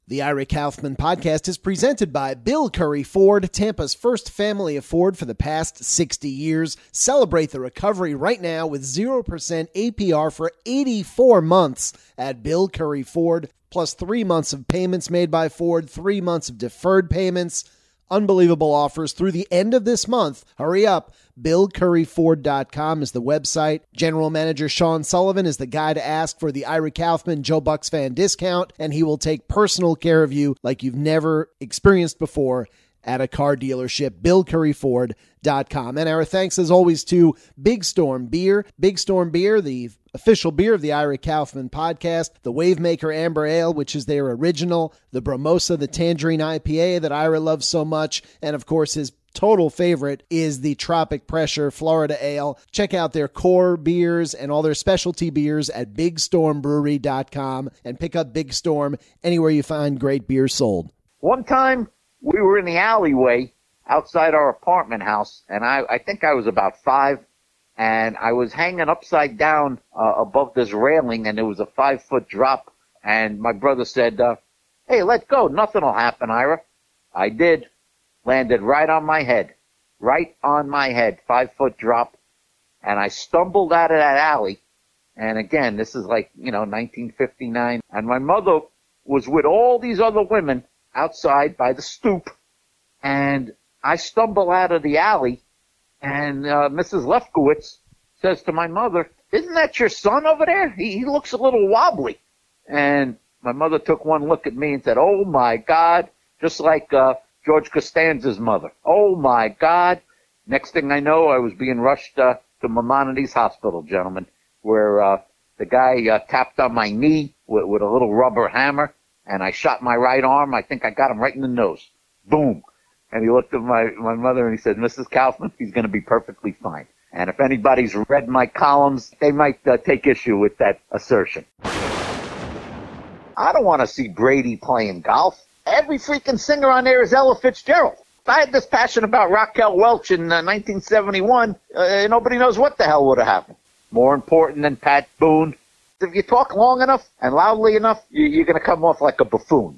The Ira Kaufman podcast is presented by Bill Curry Ford, Tampa's first family of Ford for the past 60 years. Celebrate the recovery right now with 0% APR for 84 months at Bill Curry Ford, plus 3 months of payments made by Ford, 3 months of deferred payments. Unbelievable offers through the end of this month. Hurry up. BillCurryFord.com is the website. General Manager Sean Sullivan is the guy to ask for the Ira Kaufman Joe Bucks fan discount, and he will take personal care of you like you've never experienced before at a car dealership. BillCurryFord.com. And our thanks, as always, to Big Storm Beer. Big Storm Beer, the official beer of the Ira Kaufman podcast, the Wavemaker Amber Ale, which is their original, the Bromosa, the Tangerine IPA that Ira loves so much, and of course his total favorite is the Tropic Pressure Florida Ale. Check out their core beers and all their specialty beers at BigStormBrewery.com and pick up Big Storm anywhere you find great beer sold. One time we were in the alleyway outside our apartment house, and I think I was about 5, and I was hanging upside down above this railing, and it was a 5-foot drop, and my brother said, hey, let go. Nothing will happen, Ira. I did. Landed right on my head. 5-foot drop, and I stumbled out of that alley. And again, this is like, 1959, and my mother was with all these other women outside by the stoop, and I stumble out of the alley, and Mrs. Lefkowitz says to my mother, isn't that your son over there? He looks a little wobbly. And my mother took one look at me and said, oh my God, just like George Costanza's mother. Oh my God. Next thing I know, I was being rushed to Maimonides Hospital, gentlemen, where the guy tapped on my knee with a little rubber hammer, and I shot my right arm. I think I got him right in the nose. Boom. And he looked at my mother and he said, Mrs. Kaufman, he's going to be perfectly fine. And if anybody's read my columns, they might take issue with that assertion. I don't want to see Brady playing golf. Every freaking singer on there is Ella Fitzgerald. If I had this passion about Raquel Welch in 1971, nobody knows what the hell would have happened. More important than Pat Boone. If you talk long enough and loudly enough, you're going to come off like a buffoon.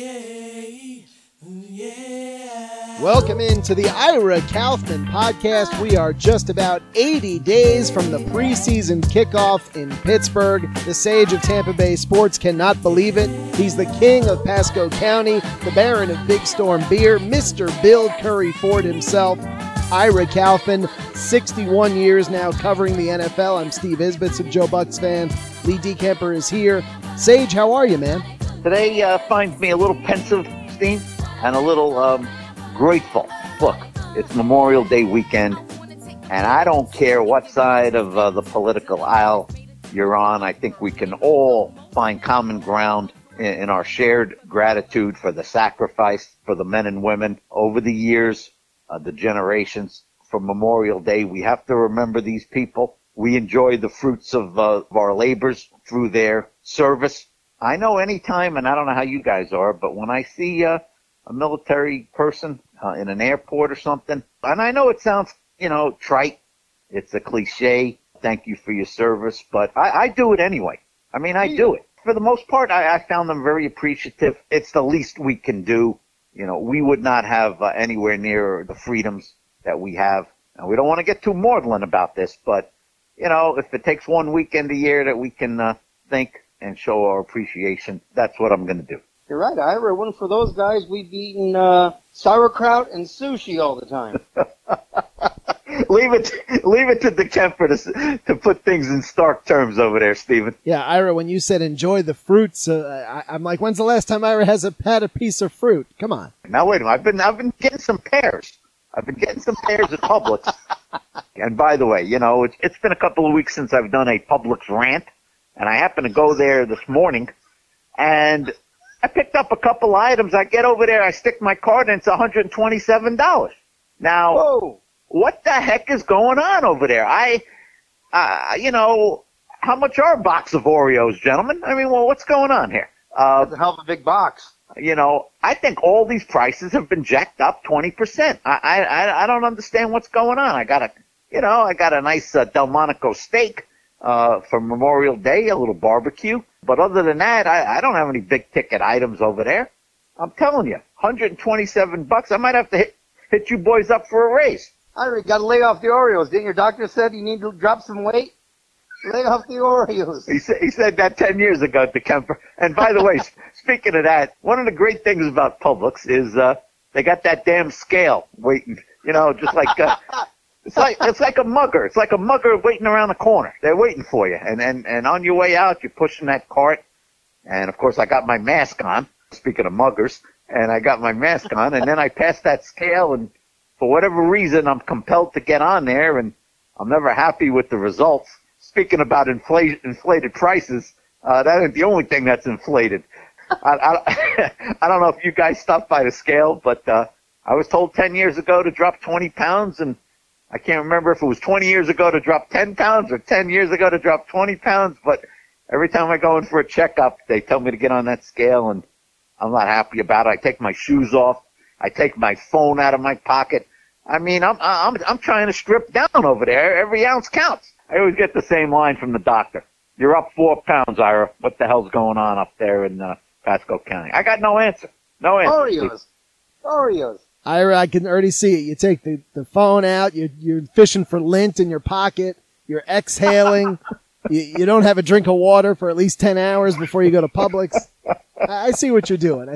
Welcome into the Ira Kaufman podcast. We are just about 80 days from the preseason kickoff in Pittsburgh. The sage of Tampa Bay sports cannot believe it. He's the king of Pasco County, the baron of Big Storm Beer, Mr. Bill Curry Ford himself, Ira Kaufman, 61 years now covering the NFL. I'm Steve Isbitz of Joe Bucks Fan. Lee DeKemper is here. Sage, how are you, man? Today finds me a little pensive, Steve, and a little grateful. Look, it's Memorial Day weekend, and I don't care what side of the political aisle you're on. I think we can all find common ground in our shared gratitude for the sacrifice for the men and women over the years, the generations. For Memorial Day, we have to remember these people. We enjoy the fruits of our labors through their service. I know anytime, and I don't know how you guys are, but when I see a military person in an airport or something, and I know it sounds, trite. It's a cliche. Thank you for your service. But I do it anyway. I mean, I do it. For the most part, I found them very appreciative. It's the least we can do. We would not have anywhere near the freedoms that we have. And we don't want to get too maudlin about this, but, if it takes one weekend a year that we can think and show our appreciation, that's what I'm going to do. You're right, Ira. It wasn't for those guys, we'd be eating sauerkraut and sushi all the time. Leave it to the Kemper to put things in stark terms over there, Stephen. Yeah, Ira, when you said enjoy the fruits, I'm like, when's the last time Ira has had a piece of fruit? Come on. Now wait a minute. I've been getting some pears. I've been getting some pears at Publix. And by the way, it's been a couple of weeks since I've done a Publix rant, and I happened to go there this morning, and I picked up a couple items. I get over there, I stick my card, and it's $127. Now, whoa. What the heck is going on over there? How much are a box of Oreos, gentlemen? I mean, what's going on here? That's a hell of a big box. I think all these prices have been jacked up 20%. I don't understand what's going on. I got a nice Delmonico steak for Memorial Day, a little barbecue. But other than that, I don't have any big ticket items over there. I'm telling you, $127. I might have to hit you boys up for a raise. Ira, you got to lay off the Oreos. Didn't your doctor said you need to drop some weight? Lay off the Oreos. He said that 10 years ago to Kemper. And by the way, speaking of that, one of the great things about Publix is they got that damn scale waiting. You know, just like it's like a mugger. It's like a mugger waiting around the corner. They're waiting for you. And on your way out, you're pushing that cart. And of course, I got my mask on. Speaking of muggers, and I got my mask on, and then I passed that scale, and for whatever reason, I'm compelled to get on there, and I'm never happy with the results. Speaking about inflated prices, that ain't the only thing that's inflated. I don't know if you guys stopped by the scale, but I was told 10 years ago to drop 20 pounds, and I can't remember if it was 20 years ago to drop 10 pounds or 10 years ago to drop 20 pounds, but every time I go in for a checkup, they tell me to get on that scale, and I'm not happy about it. I take my shoes off. I take my phone out of my pocket. I mean, I'm trying to strip down over there. Every ounce counts. I always get the same line from the doctor. You're up 4 pounds, Ira. What the hell's going on up there in Pasco County? I got no answer. No answer. Oreos. Ira, I can already see it. You take the phone out. You're fishing for lint in your pocket. You're exhaling. You don't have a drink of water for at least 10 hours before you go to Publix. I see what you're doing.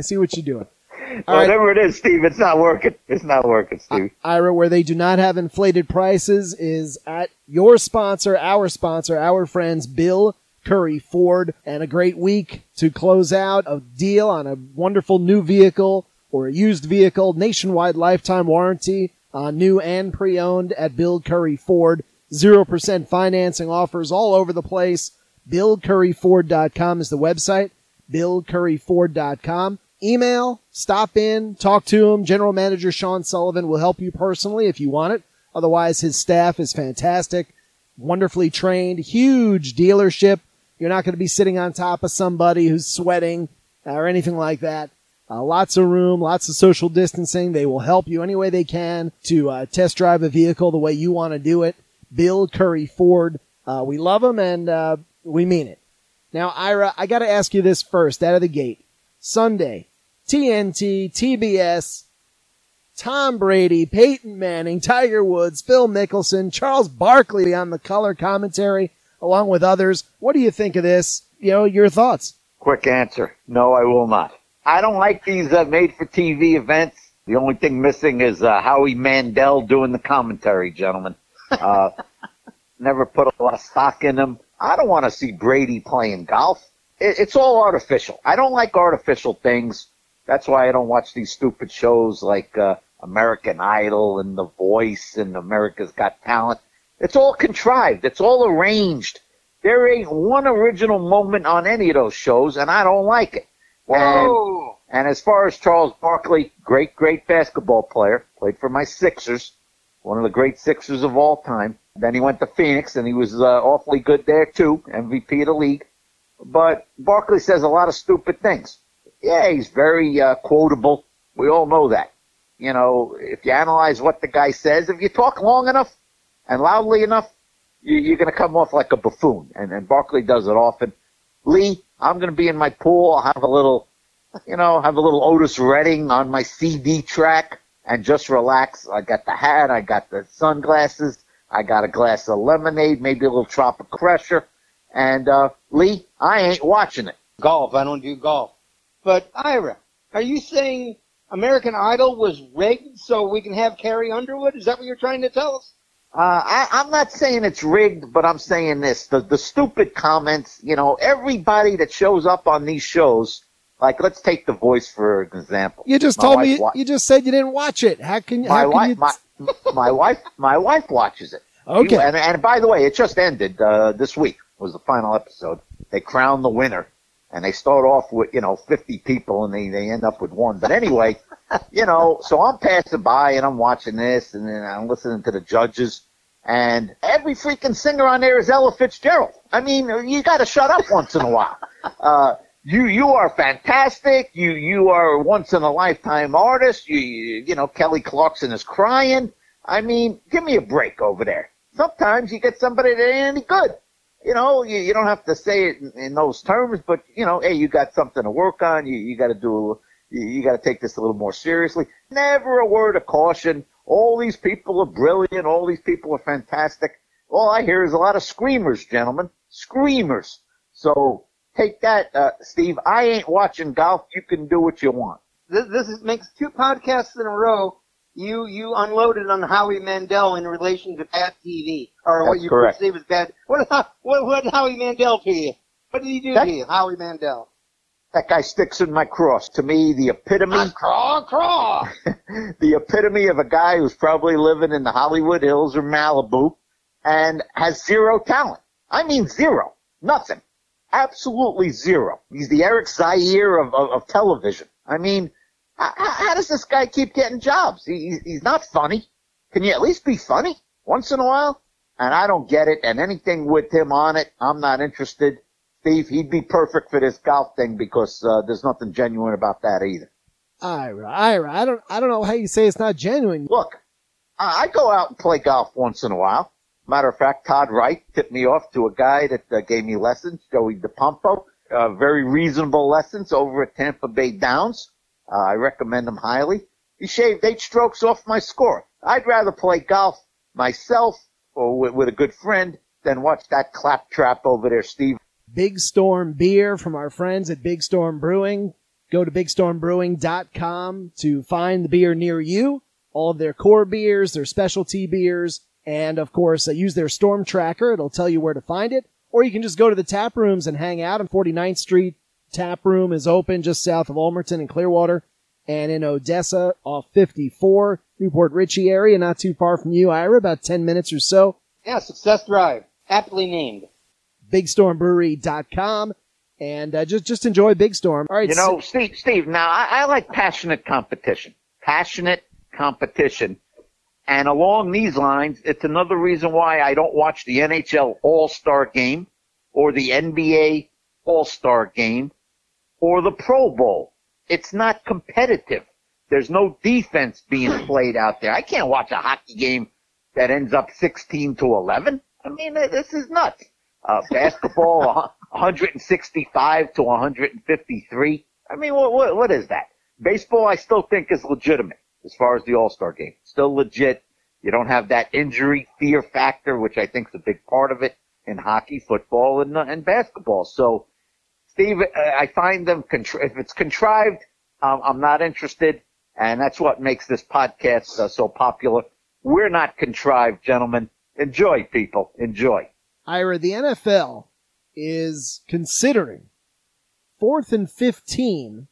Whatever it is, Steve, it's not working. It's not working, Steve. Ira, where they do not have inflated prices is at your sponsor, our friends, Bill Curry Ford, and a great week to close out a deal on a wonderful new vehicle or a used vehicle, nationwide lifetime warranty on new and pre-owned at Bill Curry Ford. 0% financing offers all over the place. BillCurryFord.com is the website. BillCurryFord.com. Email, stop in, talk to him. General Manager Sean Sullivan will help you personally if you want it. Otherwise, his staff is fantastic, wonderfully trained, huge dealership. You're not going to be sitting on top of somebody who's sweating or anything like that. Lots of room, lots of social distancing. They will help you any way they can to test drive a vehicle the way you want to do it. Bill Curry Ford. We love him and we mean it. Now, Ira, I got to ask you this first out of the gate. Sunday, TNT, TBS, Tom Brady, Peyton Manning, Tiger Woods, Phil Mickelson, Charles Barkley on the color commentary, along with others. What do you think of this? You know, your thoughts. Quick answer. No, I will not. I don't like these made-for-TV events. The only thing missing is Howie Mandel doing the commentary, gentlemen. Never put a lot of stock in them. I don't want to see Brady playing golf. It's all artificial. I don't like artificial things. That's why I don't watch these stupid shows like American Idol and The Voice and America's Got Talent. It's all contrived. It's all arranged. There ain't one original moment on any of those shows, and I don't like it. Whoa! And as far as Charles Barkley, great basketball player, played for my Sixers, one of the great Sixers of all time. Then he went to Phoenix, and he was awfully good there, too, MVP of the league. But Barkley says a lot of stupid things. Yeah, he's very quotable. We all know that. You know, if you analyze what the guy says, if you talk long enough and loudly enough, you're going to come off like a buffoon. And Barkley does it often. Lee, I'm going to be in my pool. I'll have a little Otis Redding on my CD track and just relax. I got the hat. I got the sunglasses. I got a glass of lemonade, maybe a little tropical pressure. And, Lee, I ain't watching it. Golf. I don't do golf. But, Ira, are you saying American Idol was rigged so we can have Carrie Underwood? Is that what you're trying to tell us? I'm not saying it's rigged, but I'm saying this. The stupid comments, you know, everybody that shows up on these shows, like, let's take The Voice for an example. You just told me, you just said you didn't watch it. How can you? My wife watches it. Okay. And by the way, it just ended, this week was the final episode. They crown the winner. And they start off with, 50 people, and they end up with one. But anyway, so I'm passing by, and I'm watching this, and then I'm listening to the judges. And every freaking singer on there is Ella Fitzgerald. I mean, you got to shut up once in a while. You are fantastic. You are a once-in-a-lifetime artist. Kelly Clarkson is crying. I mean, give me a break over there. Sometimes you get somebody that ain't any good. you don't have to say it in those terms, but, hey, you got something to work on. You got to take this a little more seriously. Never a word of caution. All these people are brilliant. All these people are fantastic. All I hear is a lot of screamers, gentlemen. Screamers. So take that, Steve. I ain't watching golf. You can do what you want. This makes 2 podcasts in a row. You unloaded on Howie Mandel in relation to bad TV, or what you perceive as bad. What did Howie Mandel to you? What did he do to you, Howie Mandel? That guy sticks in my cross. To me, the epitome. Craw. The epitome of a guy who's probably living in the Hollywood Hills or Malibu and has zero talent. I mean zero. Nothing. Absolutely zero. He's the Eric Zaire of television. I mean, how does this guy keep getting jobs? He's not funny. Can you at least be funny once in a while? And I don't get it. And anything with him on it, I'm not interested. Steve, he'd be perfect for this golf thing because there's nothing genuine about that either. Ira, I don't know how you say it's not genuine. Look, I go out and play golf once in a while. Matter of fact, Todd Wright tipped me off to a guy that gave me lessons, Joey DePompo. Very reasonable lessons over at Tampa Bay Downs. I recommend him highly. He shaved 8 strokes off my score. I'd rather play golf myself or with a good friend than watch that claptrap over there, Steve. Big Storm beer from our friends at Big Storm Brewing. Go to bigstormbrewing.com to find the beer near you. All of their core beers, their specialty beers, and of course, use their Storm Tracker. It'll tell you where to find it. Or you can just go to the tap rooms and hang out on 49th Street. Tap room is open just south of Ulmerton and Clearwater, and in Odessa off 54, Newport Richey area, not too far from you, Ira, about 10 minutes or so. Yeah, Success Drive, aptly named. BigStormBrewery.com, and just enjoy Big Storm. All right, Steve. Now I like passionate competition. And along these lines, it's another reason why I don't watch the NHL All-Star Game or the NBA All-Star Game or the Pro Bowl. It's not competitive. There's no defense being played out there. I can't watch a hockey game that ends up 16-11. I mean, this is nuts. Basketball, 165 to 153. I mean, what is that? Baseball, I still think is legitimate as far as the All-Star Game. Still legit. You don't have that injury fear factor, which I think is a big part of it in hockey, football, and basketball. So, Steve, I find them, if it's contrived, I'm not interested. And that's what makes this podcast so popular. We're not contrived, gentlemen. Enjoy, people. Enjoy. Ira, the NFL is considering a 4th and 15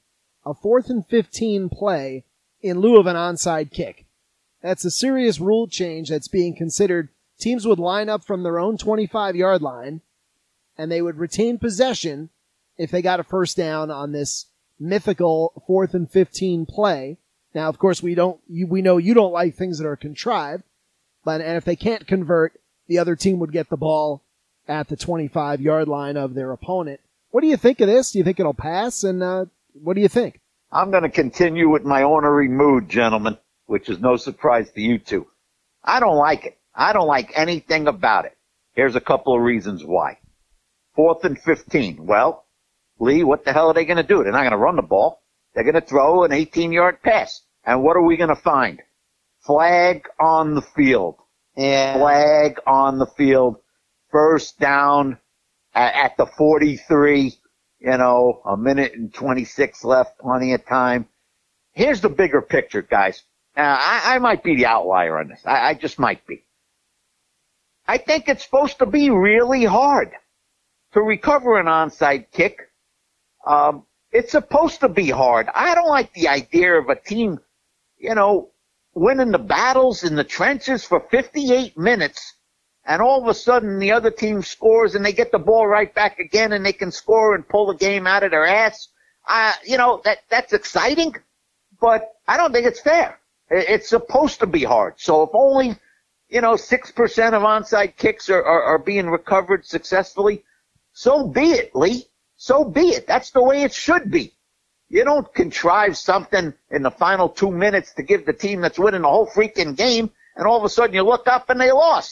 play in lieu of an onside kick. That's a serious rule change that's being considered. Teams would line up from their own 25-yard line, and they would retain possession if they got a first down on this mythical 4th and 15 play. Now, of course, we know you don't like things that are contrived, and if they can't convert, the other team would get the ball at the 25-yard line of their opponent. What do you think of this? Do you think it'll pass? And what do you think? I'm going to continue with my ornery mood, gentlemen, which is no surprise to you two. I don't like it. I don't like anything about it. Here's a couple of reasons why. 4th and 15. Well, Lee, what the hell are they going to do? They're not going to run the ball. They're going to throw an 18-yard pass. And what are we going to find? Flag on the field. Yeah. Flag on the field. First down at the 43. A minute and 26 left. Plenty of time. Here's the bigger picture, guys. I might be the outlier on this. I just might be. I think it's supposed to be really hard to recover an onside kick. It's supposed to be hard. I don't like the idea of a team, winning the battles in the trenches for 58 minutes, and all of a sudden the other team scores and they get the ball right back again and they can score and pull the game out of their ass. That's exciting, but I don't think it's fair. It's supposed to be hard. So if only, 6% of onside kicks are being recovered successfully, so be it, Lee. So be it. That's the way it should be. You don't contrive something in the final 2 minutes to give the team that's winning the whole freaking game, and all of a sudden you look up and they lost.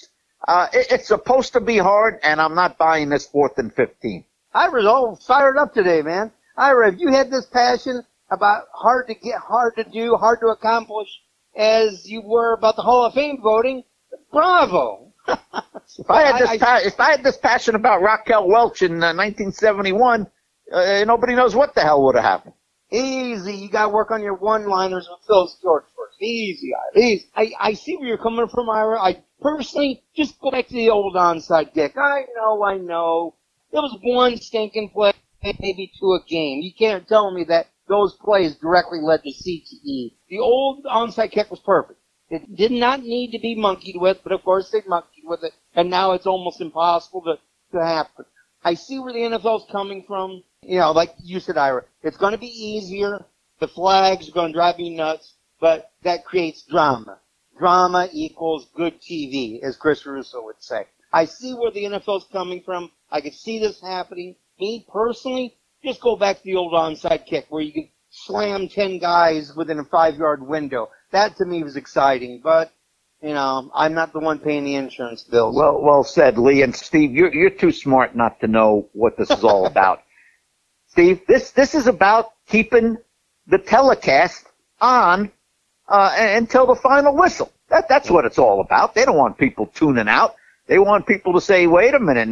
It's supposed to be hard, and I'm not buying this 4th and 15. Ira's all fired up today, man. Ira, if you had this passion about hard to get, hard to do, hard to accomplish as you were about the Hall of Fame voting, bravo. If I had this passion about Raquel Welch in 1971, nobody knows what the hell would have happened. Easy. You got to work on your one-liners with Phil George first. Easy, Ira. Easy. I see where you're coming from, Ira. I personally just go back to the old onside kick. I know. There was one stinking play, maybe to a game. You can't tell me that those plays directly led to CTE. The old onside kick was perfect. It did not need to be monkeyed with, but of course they monkeyed with it, and now it's almost impossible to happen. I see where the NFL's coming from. You know, like you said, Ira, it's going to be easier. The flags are going to drive me nuts, but that creates drama. Drama equals good TV, as Chris Russo would say. I see where the NFL's coming from. I could see this happening. Me, personally, just go back to the old onside kick where you could slam 10 guys within a 5-yard window. That, to me, was exciting, but, I'm not the one paying the insurance bills. Well said, Lee. And Steve, you're too smart not to know what this is all about. Steve, this is about keeping the telecast on until the final whistle. That's what it's all about. They don't want people tuning out. They want people to say, wait a minute,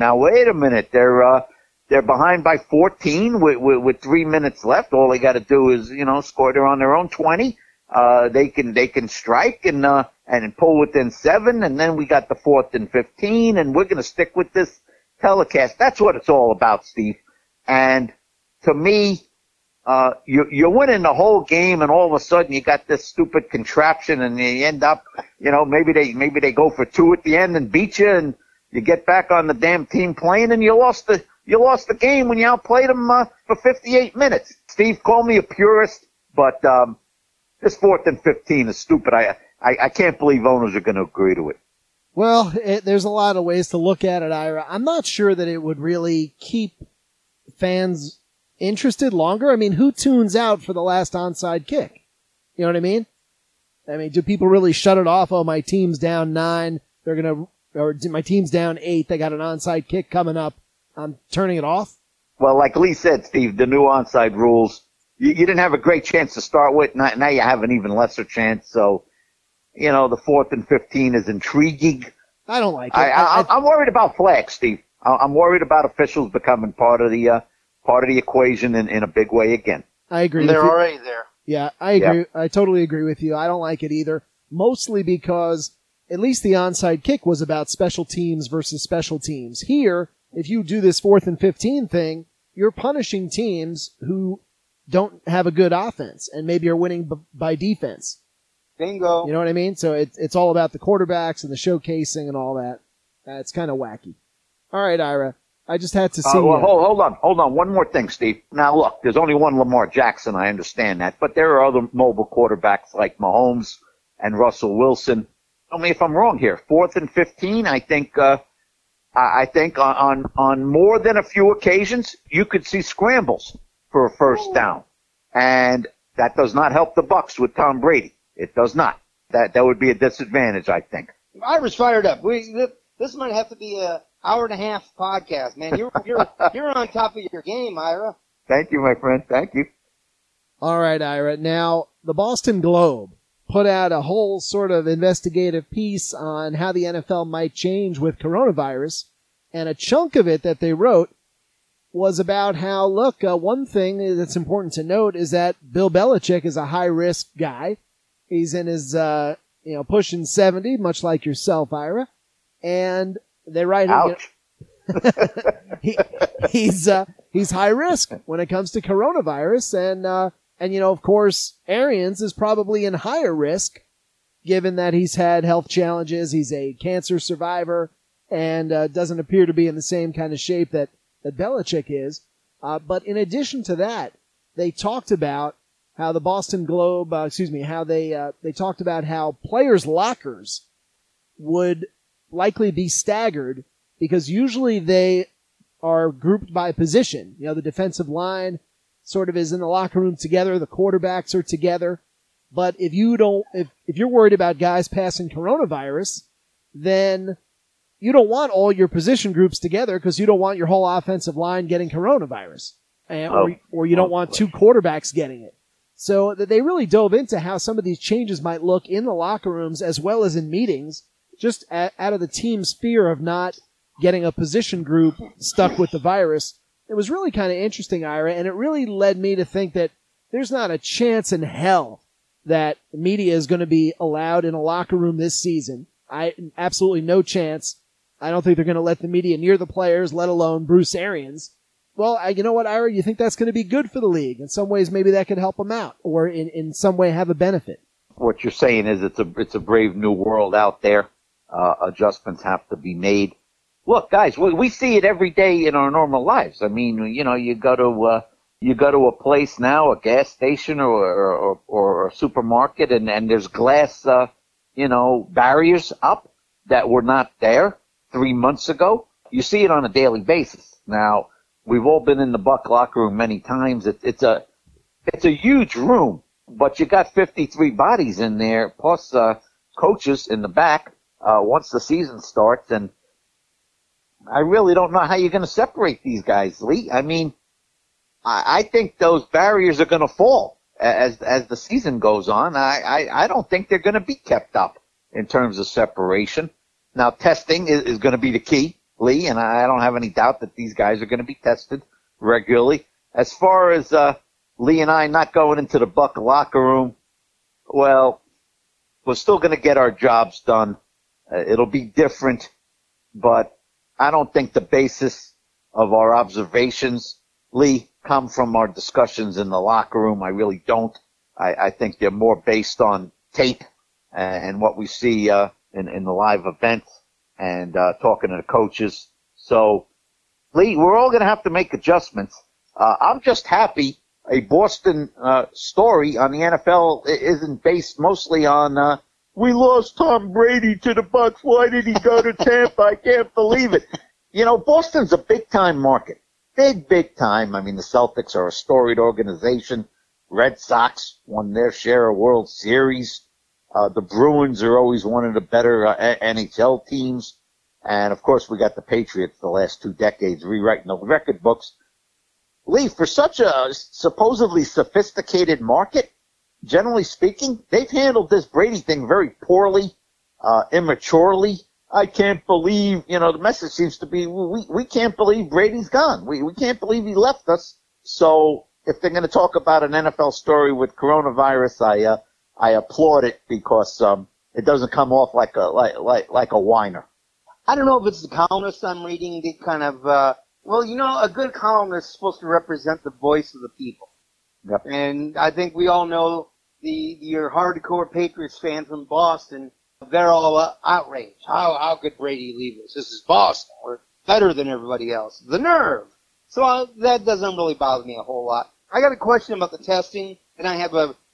they're behind by 14 with 3 minutes left. All they got to do is, score. They're on their own 20. They can strike and pull within 7, and then we got the 4th and 15, and we're going to stick with this telecast. That's what it's all about, Steve. And to me, you're winning the whole game, and all of a sudden you got this stupid contraption, and you end up, maybe they go for 2 at the end and beat you, and you get back on the damn team playing, and you lost the game when you outplayed them for 58 minutes. Steve, call me a purist, but this 4th and 15 is stupid. I can't believe owners are going to agree to it. Well, there's a lot of ways to look at it, Ira. I'm not sure that it would really keep fans interested longer. I mean, who tunes out for the last onside kick? You know what I mean? Do people really shut it off? Oh, my team's down 9. Or my team's down 8. They got an onside kick coming up. I'm turning it off. Well, like Lee said, Steve, the new onside rules, you didn't have a great chance to start with. Now you have an even lesser chance. So, the 4th and 15 is intriguing. I don't like it. I'm worried about flags, Steve. I'm worried about officials becoming part of the equation in a big way again. I agree. They're already there. Yeah, I agree. Yep. I totally agree with you. I don't like it either. Mostly because at least the onside kick was about special teams versus special teams. Here, if you do this 4th and 15 thing, you're punishing teams who don't have a good offense and maybe are winning by defense. Bingo. You know what I mean? So it's all about the quarterbacks and the showcasing and all that. It's kind of wacky. All right, Ira. I just had to see. Hold on. One more thing, Steve. Now, look, there's only one Lamar Jackson. I understand that, but there are other mobile quarterbacks like Mahomes and Russell Wilson. Tell me if I'm wrong here. 4th and 15. I think on more than a few occasions you could see scrambles for a first down, and that does not help the Bucs with Tom Brady. It does not. That would be a disadvantage, I think. Ira's fired up. This might have to be a hour-and-a-half podcast, man. You're on top of your game, Ira. Thank you, my friend. Thank you. All right, Ira. Now, the Boston Globe put out a whole sort of investigative piece on how the NFL might change with coronavirus, and a chunk of it that they wrote was about how, look, one thing that's important to note is that Bill Belichick is a high-risk guy. He's in his, pushing 70, much like yourself, Ira. And they write, ouch. He's high risk when it comes to coronavirus. And of course, Arians is probably in higher risk given that he's had health challenges. He's a cancer survivor and, doesn't appear to be in the same kind of shape that Belichick is. But in addition to that, they talked about how the Boston Globe, they talked about how players' lockers would likely be staggered because usually they are grouped by position. The defensive line sort of is in the locker room together. The quarterbacks are together. But if you're worried about guys passing coronavirus, then, you don't want all your position groups together because you don't want your whole offensive line getting coronavirus, or you don't want two quarterbacks getting it. So they really dove into how some of these changes might look in the locker rooms as well as in meetings, just out of the team's fear of not getting a position group stuck with the virus. It was really kind of interesting, Ira, and it really led me to think that there's not a chance in hell that media is going to be allowed in a locker room this season. Absolutely no chance. I don't think they're going to let the media near the players, let alone Bruce Arians. Well, you know what, Ira? You think that's going to be good for the league? In some ways, maybe that could help them out, or in some way have a benefit. What you're saying is it's a brave new world out there. Adjustments have to be made. Look, guys, we see it every day in our normal lives. I mean, you go to a place now, a gas station or a supermarket, and there's glass, barriers up that were not there 3 months ago. You see it on a daily basis. Now, we've all been in the Buck locker room many times. It's a huge room, but you got 53 bodies in there, plus coaches in the back once the season starts. And I really don't know how you're going to separate these guys, Lee. I mean, I think those barriers are going to fall as the season goes on. I don't think they're going to be kept up in terms of separation. Now, testing is going to be the key, Lee, and I don't have any doubt that these guys are going to be tested regularly. As far as Lee and I not going into the Buck locker room, well, we're still going to get our jobs done. It'll be different, but I don't think the basis of our observations, Lee, come from our discussions in the locker room. I really don't. I think they're more based on tape and what we see in the live events and talking to the coaches. So, Lee, we're all going to have to make adjustments. I'm just happy a Boston story on the NFL isn't based mostly on we lost Tom Brady to the Bucs. Why did he go to Tampa? I can't believe it. Boston's a big-time market. Big time. I mean, the Celtics are a storied organization. Red Sox won their share of World Series. The Bruins are always one of the better NHL teams. And, of course, we got the Patriots the last 2 decades rewriting the record books. Lee, for such a supposedly sophisticated market, generally speaking, they've handled this Brady thing very poorly, immaturely. I can't believe, the message seems to be, we can't believe Brady's gone. We can't believe he left us. So if they're going to talk about an NFL story with coronavirus, I applaud it because it doesn't come off like a whiner. I don't know if it's the columnist I'm reading that kind of, a good columnist is supposed to represent the voice of the people. Yep. And I think we all know your hardcore Patriots fans from Boston, they're all outraged. How could Brady leave us? This is Boston. We're better than everybody else. The nerve. So that doesn't really bother me a whole lot. I got a question about the testing, and I have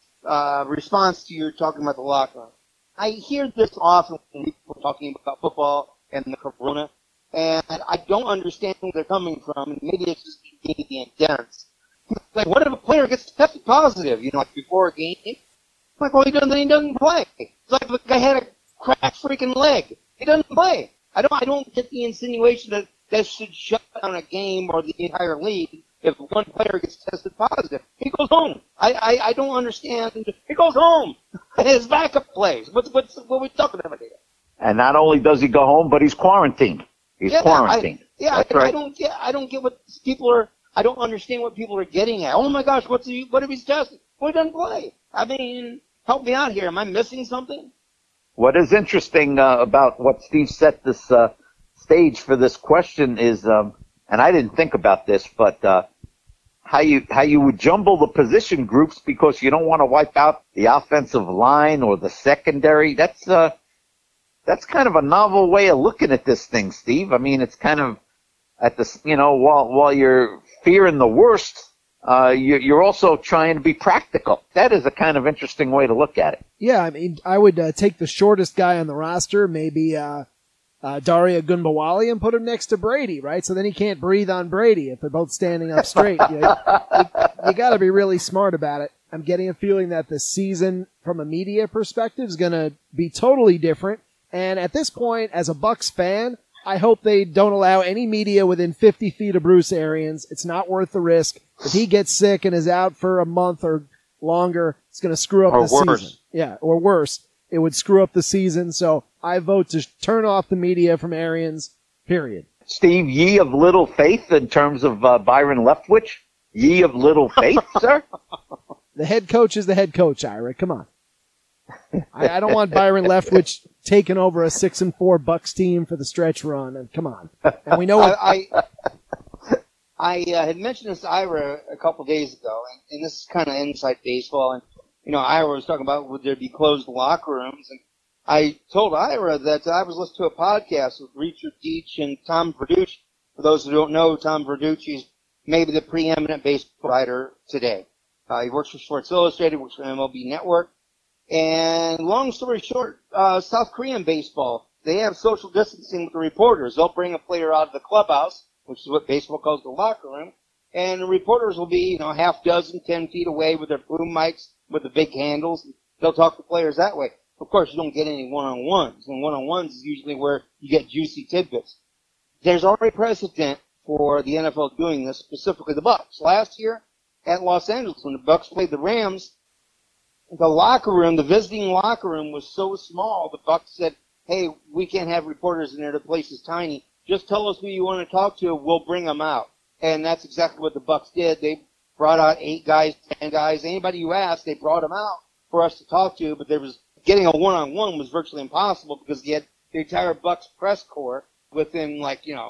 a response to your talking about the locker room. I hear this often when people are talking about football and the corona, and I don't understand where they're coming from, and maybe it's just being dense. Like, what if a player gets tested positive, like before a game? Like, well, he doesn't play. It's like the guy had a cracked freaking leg. He doesn't play. I don't get the insinuation that should shut down a game or the entire league if one player gets tested positive. He goes home. I don't understand. He goes home. His backup plays. What are we talking about here? And not only does he go home, but he's quarantined. He's quarantined. I don't get what people are. I don't understand what people are getting at. Oh my gosh, what if he's tested? Well, he doesn't play. I mean, help me out here. Am I missing something? What is interesting about what Steve set this stage for this question is, and I didn't think about this, but how you would jumble the position groups because you don't want to wipe out the offensive line or the secondary. That's kind of a novel way of looking at this thing, Steve. I mean, it's kind of at this, while you're fearing the worst, you're also trying to be practical. That is a kind of interesting way to look at it. Yeah, I mean, I would take the shortest guy on the roster, maybe Daria Gunbawali, and put him next to Brady, right? So then he can't breathe on Brady if they're both standing up straight. You got to be really smart about it. I'm getting a feeling that the season, from a media perspective, is going to be totally different. And at this point, as a Bucs fan, I hope they don't allow any media within 50 feet of Bruce Arians. It's not worth the risk. If he gets sick and is out for a month or longer, it's going to screw up the season. Yeah, or worse. It would screw up the season. So I vote to turn off the media from Arians, period. Steve, ye of little faith in terms of Byron Leftwich? Ye of little faith, sir? The head coach is the head coach, Ira. Come on. I don't want Byron Leftwich taking over a 6-4 Bucks team for the stretch run. And come on. And we know what I had mentioned this to Ira a couple days ago, and this is kind of inside baseball. And Ira was talking about would there be closed locker rooms, and I told Ira that I was listening to a podcast with Richard Deitch and Tom Verducci. For those who don't know, Tom Verducci is maybe the preeminent baseball writer today. He works for Sports Illustrated, works for MLB Network. And long story short, South Korean baseball, they have social distancing with the reporters. They'll bring a player out of the clubhouse, which is what baseball calls the locker room, and the reporters will be, half dozen, 10 feet away with their boom mics with the big handles. They'll talk to players that way. Of course, you don't get any one-on-ones, and one-on-ones is usually where you get juicy tidbits. There's already precedent for the NFL doing this, specifically the Bucks. Last year at Los Angeles, when the Bucks played the Rams, the locker room, the visiting locker room was so small, the Bucks said, hey, we can't have reporters in there, the place is tiny. Just tell us who you want to talk to, we'll bring them out. And that's exactly what the Bucks did. They brought out 8 guys, 10 guys. Anybody you asked, they brought them out for us to talk to, but getting a one-on-one was virtually impossible because you had the entire Bucks press corps within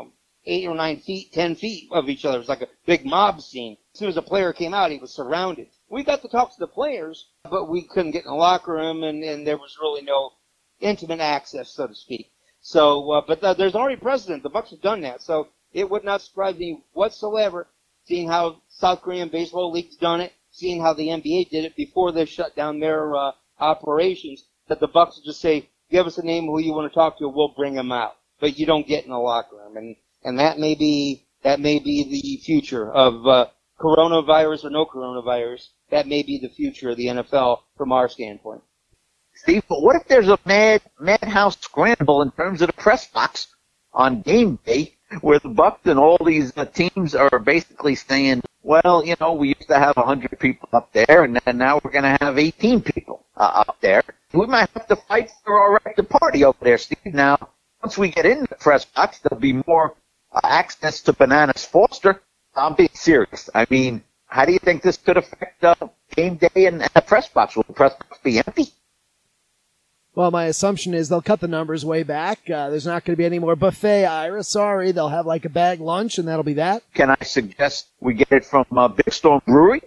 8 or 9 feet, 10 feet of each other. It was like a big mob scene. As soon as a player came out, he was surrounded. We got to talk to the players, but we couldn't get in the locker room, and there was really no intimate access, so to speak. So, but there's already precedent. The Bucks have done that, so it would not surprise me whatsoever, seeing how South Korean Baseball League's done it, seeing how the NBA did it before they shut down their operations, that the Bucks would just say, give us a name who you want to talk to, we'll bring them out. But you don't get in the locker room, and that may be the future of coronavirus or no coronavirus. That may be the future of the NFL from our standpoint. Steve, but what if there's a madhouse scramble in terms of the press box on game day where the Bucks and all these teams are basically saying, well, we used to have 100 people up there, and now we're going to have 18 people up there. We might have to fight for our right to party over there, Steve. Now, once we get in the press box, there'll be more access to Bananas Foster. I'm being serious. I mean, how do you think this could affect game day and the press box? Will the press box be empty? Well, my assumption is they'll cut the numbers way back. There's not going to be any more buffet, Ira. Sorry, they'll have like a bag lunch, and that'll be that. Can I suggest we get it from Big Storm Brewery?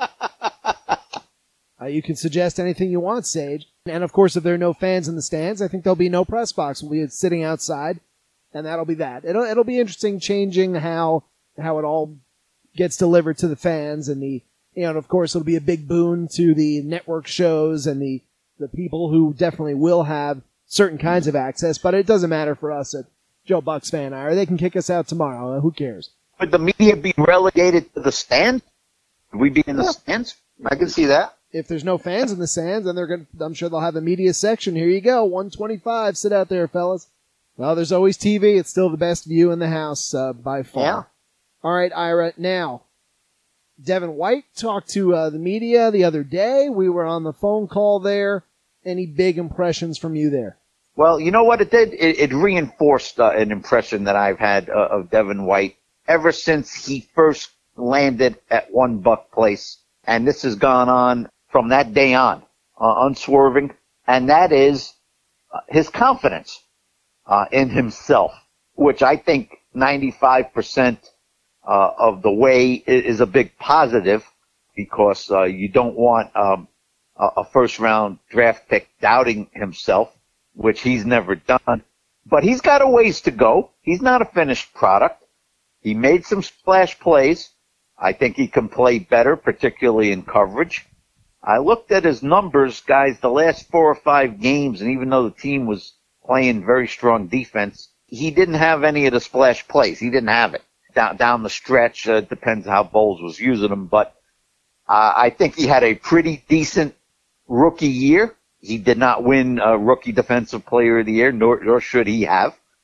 You can suggest anything you want, Sage. And, of course, if there are no fans in the stands, I think there'll be no press box. We'll be sitting outside, and that'll be that. It'll be interesting changing how it all gets delivered to the fans, and and of course, it'll be a big boon to the network shows and the people who definitely will have certain kinds of access, but it doesn't matter for us at Joe Bucks Fan Hour. They can kick us out tomorrow. Who cares? Would the media be relegated to the stand? Would we be in the stands? I can see that. If there's no fans in the stands, then I'm sure they'll have a media section. Here you go, 125. Sit out there, fellas. Well, there's always TV. It's still the best view in the house by far. Yeah. All right, Ira. Now, Devin White talked to the media the other day. We were on the phone call there. Any big impressions from you there? Well, you know what it did? It reinforced an impression that I've had of Devin White ever since he first landed at One Buck Place. And this has gone on from that day on, unswerving. And that is his confidence in himself, which I think 95% of the way is a big positive, because you don't want a first-round draft pick doubting himself, which he's never done. But he's got a ways to go. He's not a finished product. He made some splash plays. I think he can play better, particularly in coverage. I looked at his numbers, guys, the last 4 or 5 games, and even though the team was playing very strong defense, he didn't have any of the splash plays. He didn't have it. Down the stretch, depends how Bowles was using them, but I think he had a pretty decent rookie year. He did not win Rookie Defensive Player of the Year, nor should he have.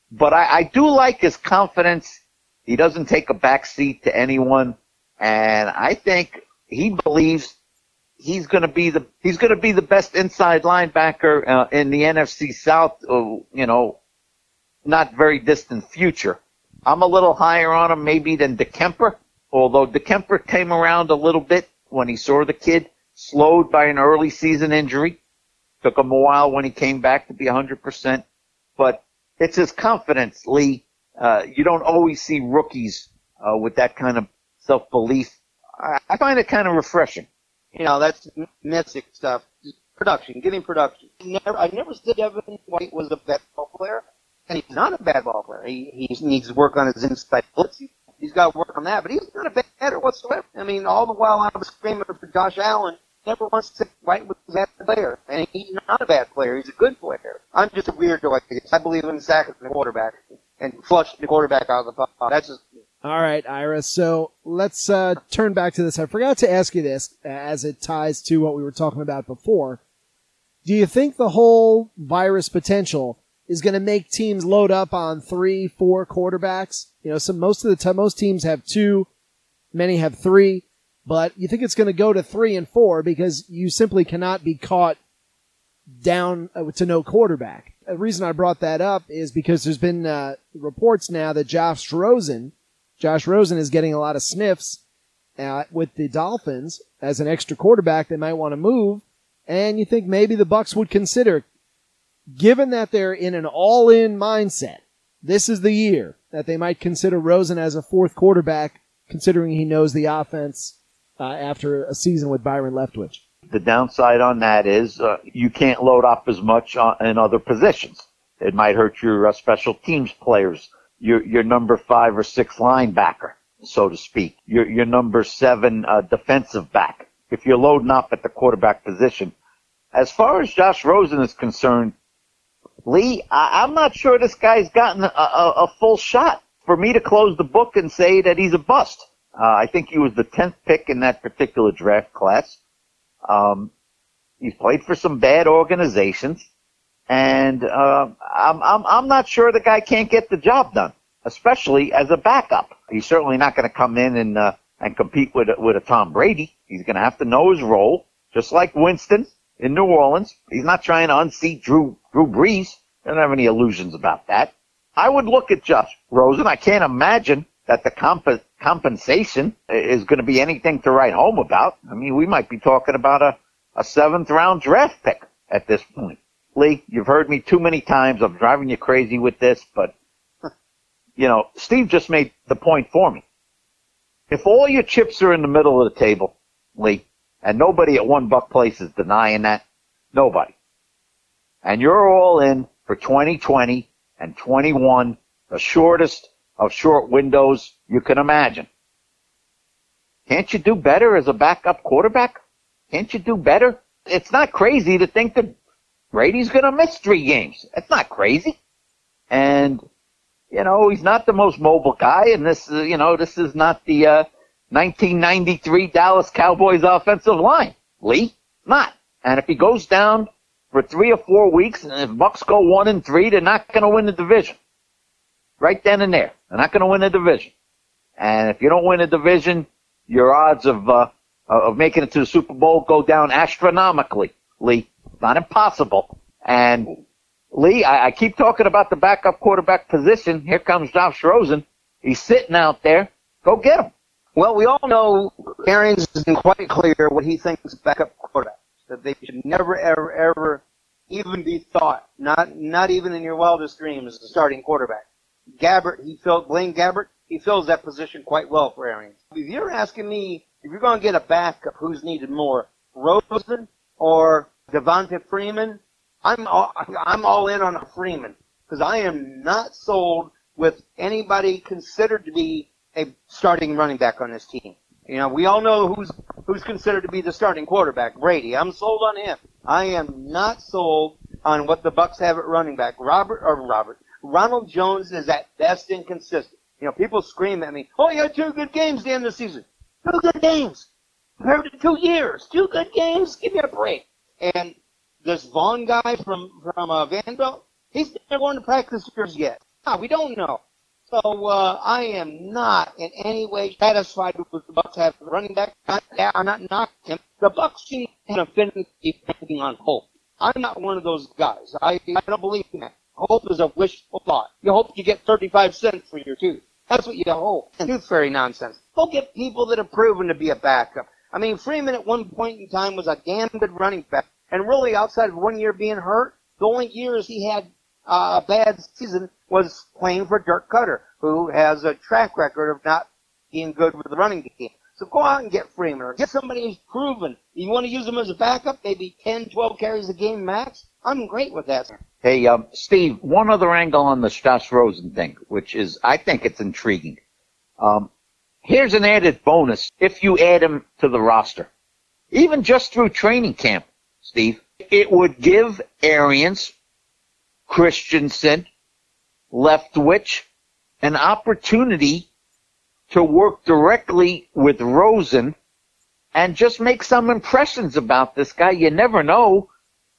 But I do like his confidence. He doesn't take a back seat to anyone. And I think he believes he's going to be the best inside linebacker in the NFC South, not very distant future. I'm a little higher on him maybe than DeKemper, although DeKemper came around a little bit when he saw the kid, slowed by an early season injury. Took him a while when he came back to be 100%. But it's his confidence, Lee. You don't always see rookies with that kind of self-belief. I find it kind of refreshing. That's mystic stuff. Production, getting production. I never said Devin White was a bad ball player, and he's not a bad ball player. He needs to work on his inside blitz. He's got to work on that, but he's not a bad batter whatsoever. I mean, all the while I was screaming for Josh Allen, never once said White was a bad player, and he's not a bad player. He's a good player. I'm just a weirdo, I guess. I believe in sacking the quarterback and flushing the quarterback out of the pot. That's just me. All right, Ira. So let's turn back to this. I forgot to ask you this as it ties to what we were talking about before. Do you think the whole virus potential is going to make teams load up on 3, 4 quarterbacks? Most of the time, most teams have 2, many have 3, but you think it's going to go to 3 and 4 because you simply cannot be caught down to no quarterback. The reason I brought that up is because there's been reports now that Josh Rosen is getting a lot of sniffs with the Dolphins as an extra quarterback they might want to move, and you think maybe the Bucs would consider, given that they're in an all-in mindset, this is the year that they might consider Rosen as a 4th quarterback, considering he knows the offense after a season with Byron Leftwich. The downside on that is you can't load up as much in other positions. It might hurt your special teams players, your number 5 or 6 linebacker, so to speak, your number 7 defensive back. If you're loading up at the quarterback position. As far as Josh Rosen is concerned, Lee, I'm not sure this guy's gotten a full shot for me to close the book and say that he's a bust. I think he was the 10th pick in that particular draft class. He's played for some bad organizations, and I'm not sure the guy can't get the job done, especially as a backup. He's certainly not going to come in and compete with a Tom Brady. He's going to have to know his role, just like Winston in New Orleans. He's not trying to unseat Drew Brees. I don't have any illusions about that. I would look at Josh Rosen. I can't imagine that the compensation is going to be anything to write home about. I mean, we might be talking about a 7th-round draft pick at this point. Lee, you've heard me too many times. I'm driving you crazy with this, but, Steve just made the point for me. If all your chips are in the middle of the table, Lee, and nobody at One Buck Place is denying that, nobody, and you're all in for 2020 and 21, the shortest of short windows you can imagine. Can't you do better as a backup quarterback? Can't you do better? It's not crazy to think that Brady's going to miss 3 games. It's not crazy. And, he's not the most mobile guy, and this is not the 1993 Dallas Cowboys offensive line. Lee, not. And if he goes down for 3 or 4 weeks, and if Bucs go 1-3, they're not going to win the division. Right then and there. They're not going to win the division. And if you don't win the division, your odds of making it to the Super Bowl go down astronomically, Lee. Not impossible. And, Lee, I keep talking about the backup quarterback position. Here comes Josh Rosen. He's sitting out there. Go get him. Well, we all know Arians has been quite clear what he thinks of backup quarterbacks, that they should never, ever, ever even be thought, not even in your wildest dreams, as a starting quarterback. Blaine Gabbert, he fills that position quite well for Arians. If you're asking me, if you're going to get a backup, who's needed more, Rosen or Devonta Freeman? I'm all in on Freeman, because I am not sold with anybody considered to be a starting running back on this team. We all know who's considered to be the starting quarterback, Brady. I'm sold on him. I am not sold on what the Bucs have at running back. Ronald Jones is at best inconsistent. People scream at me, "Oh, you had 2 good games at the end of the season." 2 good games compared to 2 years. 2 good games. Give me a break. And this Vaughn guy from Vanderbilt, he's never going to practice years yet. We don't know. So I am not in any way satisfied with the Bucs having a running back. I'm not knocking him. The Bucs seem to have been depending on hope. I'm not one of those guys. I don't believe in that. Hope is a wishful thought. You hope you get 35 cents for your tooth. That's what you hope. Tooth fairy nonsense. Go get people that have proven to be a backup. I mean, Freeman at one point in time was a damn good running back. And really, outside of 1 year being hurt, the only years he had a bad season was playing for Dirk Cutter, who has a track record of not being good with the running game. So go out and get Freeman, or get somebody who's proven. You want to use him as a backup, maybe 10, 12 carries a game max? I'm great with that. Hey, Steve, one other angle on the Josh Rosen thing, which is, I think it's intriguing. Here's an added bonus if you add him to the roster. Even just through training camp, Steve, it would give Arians, Christensen, Leftwich an opportunity to work directly with Rosen and just make some impressions about this guy. You never know,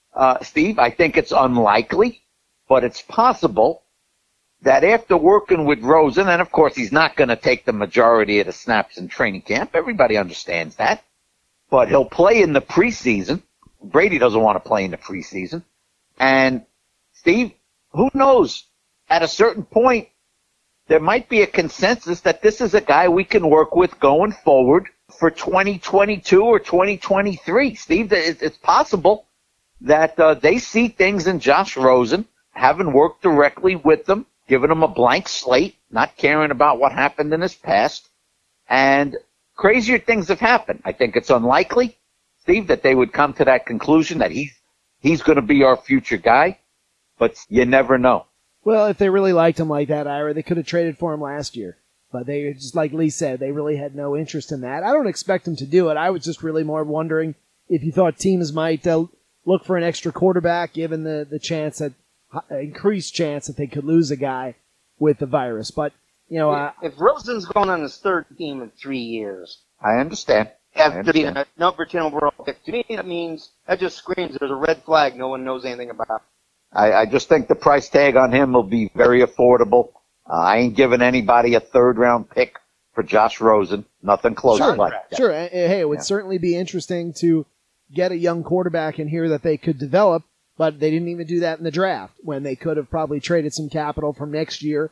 Steve. I think it's unlikely, but it's possible that after working with Rosen, and of course he's not going to take the majority of the snaps in training camp. Everybody understands that. But he'll play in the preseason. Brady doesn't want to play in the preseason. And, Steve, who knows? At a certain point, there might be a consensus that this is a guy we can work with going forward for 2022 or 2023. Steve, it's possible that they see things in Josh Rosen, having worked directly with them, giving him a blank slate, not caring about what happened in his past, and crazier things have happened. I think it's unlikely, Steve, that they would come to that conclusion that he's going to be our future guy, but you never know. Well, if they really liked him like that, Ira, they could have traded for him last year. But they, just like Lee said, they really had no interest in that. I don't expect them to do it. I was just really more wondering if you thought teams might look for an extra quarterback, given the chance that increased chance that they could lose a guy with the virus. But you know, if Rosen's going on his third team in 3 years, I understand. Has to be a number 10 overall pick. To me, that means that just screams there's a red flag no one knows anything about. I just think the price tag on him will be very affordable. I ain't giving anybody a third-round pick for Josh Rosen. Nothing close like that. Sure. Hey, it would certainly be interesting to get a young quarterback in here that they could develop, but they didn't even do that in the draft when they could have probably traded some capital from next year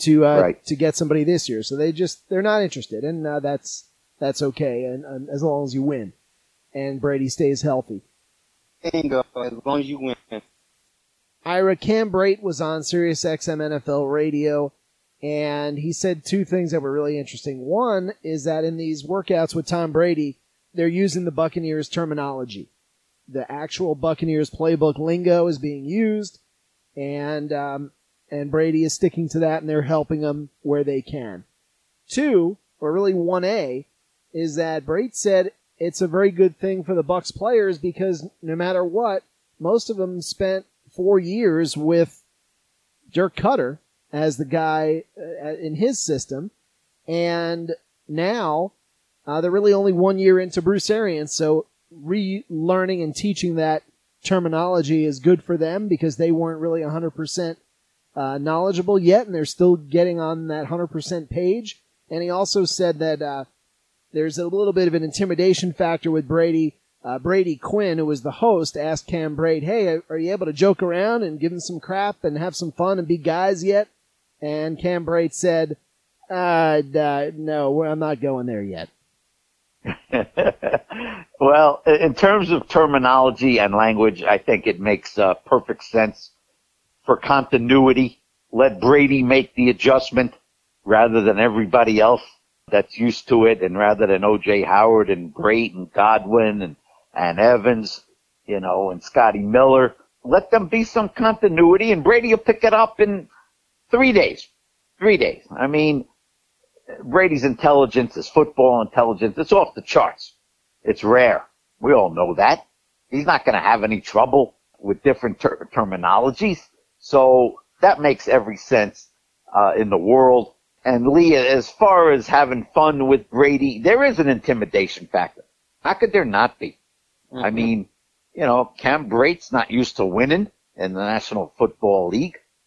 to get somebody this year. So they're not interested, and that's okay, and as long as you win and Brady stays healthy. Bingo, as long as you win. Ira, Cam Brate was on Sirius XM NFL Radio, and he said two things that were really interesting. One is that in these workouts with Tom Brady, they're using the Buccaneers terminology. The actual Buccaneers playbook lingo is being used, and Brady is sticking to that, and they're helping him where they can. Two, or really 1A, is that Brate said it's a very good thing for the Bucs players because no matter what, most of them spent 4 years with Dirk Cutter as the guy in his system, and now they're really only 1 year into Bruce Arians, so relearning and teaching that terminology is good for them because they weren't really 100% knowledgeable yet, and they're still getting on that 100% page. And he also said that there's a little bit of an intimidation factor with Brady. Brady Quinn, who was the host, asked Cam Brate, hey, are you able to joke around and give him some crap and have some fun and be guys yet? And Cam Brate said, no, I'm not going there yet. Well, in terms of terminology and language, I think it makes perfect sense. For continuity, let Brady make the adjustment rather than everybody else that's used to it, and rather than O.J. Howard and Brate and Godwin and Evans, and Scotty Miller. Let them be some continuity, and Brady will pick it up in 3 days. 3 days. I mean, Brady's intelligence, his football intelligence, it's off the charts. It's rare. We all know that. He's not going to have any trouble with different terminologies. So that makes every sense in the world. And Lee, as far as having fun with Brady, there is an intimidation factor. How could there not be? Mm-hmm. I mean, Cam Brate's not used to winning in the National Football League.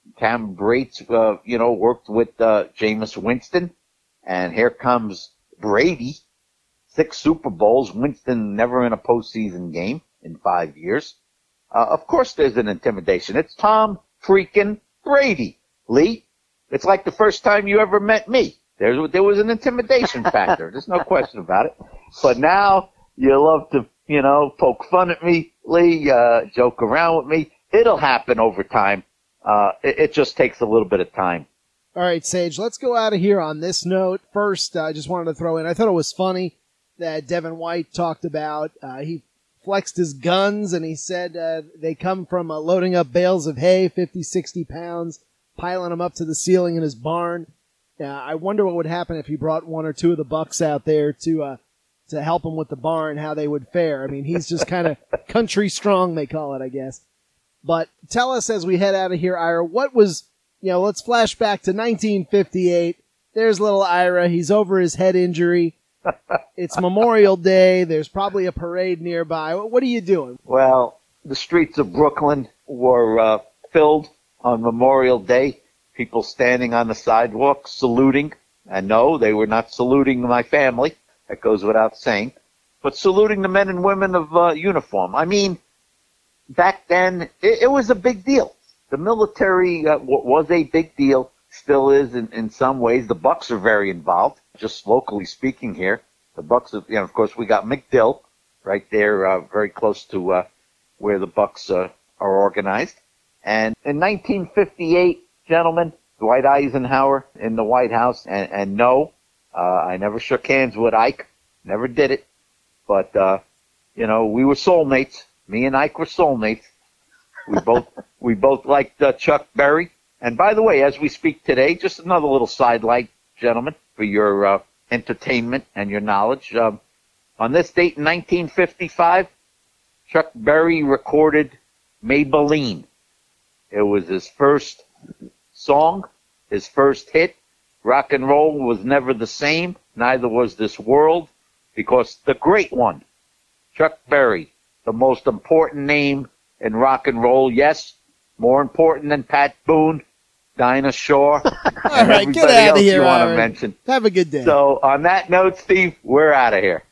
Cam Brates, worked with Jameis Winston. And here comes Brady. 6 Super Bowls. Winston never in a postseason game in 5 years. Of course there's an intimidation. It's Tom freaking Brady, Lee. It's like the first time you ever met me. There was an intimidation factor. There's no question about it. But now you love to, poke fun at me, Lee, joke around with me. It'll happen over time. It just takes a little bit of time. All right, Sage, let's go out of here on this note. First, I just wanted to throw in, I thought it was funny that Devin White talked about, he flexed his guns and he said they come from loading up bales of hay, 50, 60 pounds, piling them up to the ceiling in his barn. I wonder what would happen if he brought 1 or 2 of the Bucks out there to help him with the barn, how they would fare. I mean, he's just kind of country strong, they call it, I guess. But tell us as we head out of here, Ira, what was, let's flash back to 1958. There's little Ira. He's over his head injury. It's Memorial Day. There's probably a parade nearby. What are you doing? Well, the streets of Brooklyn were filled on Memorial Day. People standing on the sidewalk saluting. And no, they were not saluting my family. That goes without saying. But saluting the men and women of uniform. I mean, back then, it was a big deal. The military was a big deal, still is in some ways. The Bucks are very involved, just locally speaking here. The Bucks, of course, we got McDill right there, very close to where the Bucks are organized. And in 1958, gentlemen, Dwight Eisenhower in the White House, and no, I never shook hands with Ike, never did it. But, we were soulmates. Me and Ike were soulmates. We both liked Chuck Berry. And by the way, as we speak today, just another little sidelight, gentlemen, for your entertainment and your knowledge. On this date in 1955, Chuck Berry recorded Maybelline. It was his first song, his first hit. Rock and roll was never the same, neither was this world, because the great one, Chuck Berry, the most important name in rock and roll, yes, more important than Pat Boone, Dinah Shore, All right, get out of here, you want to mention. Have a good day. So on that note, Steve, we're out of here.